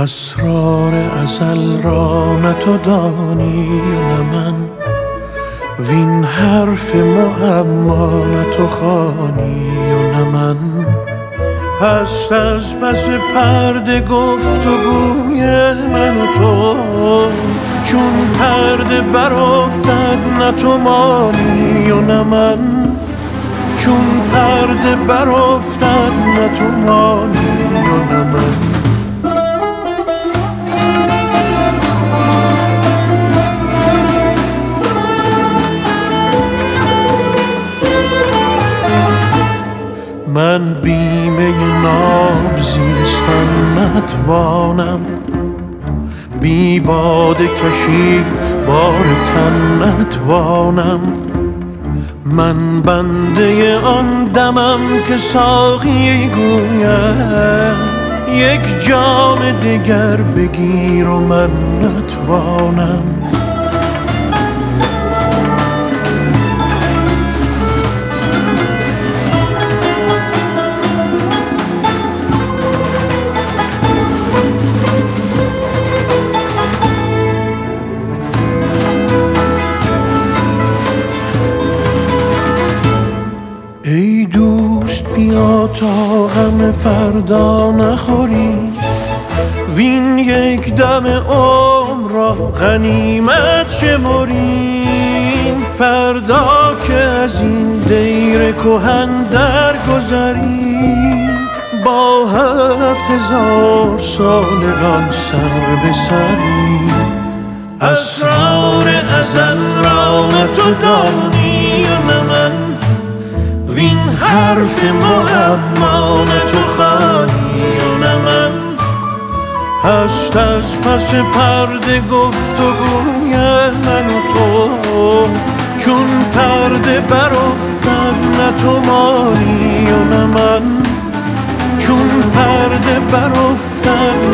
اسرار ازل را نه تو دانی و نه من، وین حرف معما نه تو خوانی و نه من. هست از پس پرده گفت و گوی من و تو، چون پرده برافتد نه تو مانی و نه من، چون پرده برافتد نه تو مانی و نه من. من بیمه ناب زیستن نتوانم، بی باده کشید بار تن نتوانم. من بنده آن دمم که ساقی گوید یک جام دگر بگیر و من نتوانم. ای دوست بیا تا غم فردا نخوریم، وین یک دم عمر را غنیمت شمریم. فردا که از این دیر کهن درگذریم، با 7000 سالگان سر به سریم. اسرار ازل را نه تو دانی و نه من، وین حرف معما نه تو خوانی و نه من. هست از پس پرده گفت و گوی من و تو، چون پرده برافتد نه تو مانی و نه من، چون پرده برافتد